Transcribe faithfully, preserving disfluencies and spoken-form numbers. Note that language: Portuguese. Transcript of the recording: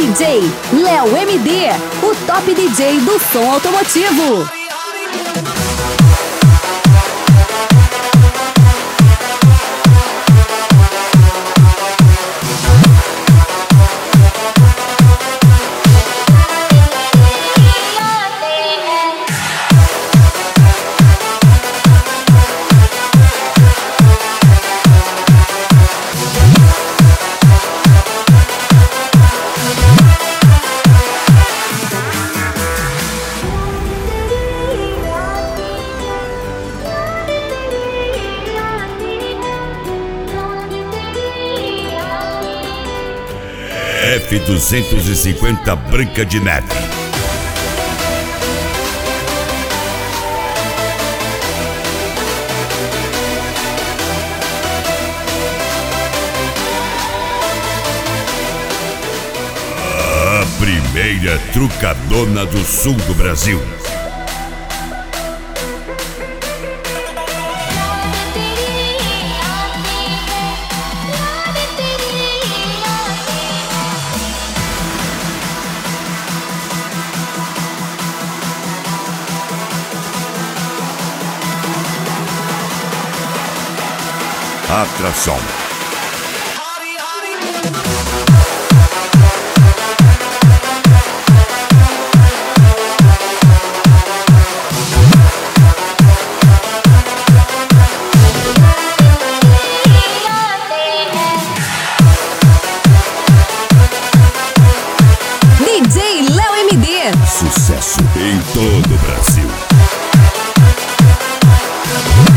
D J Léo M D, o top D J do som automotivo. F duzentos e cinquenta Branca de Neve. A primeira trucadona do sul do Brasil. Atração. D J Léo M D. Sucesso em todo o Brasil.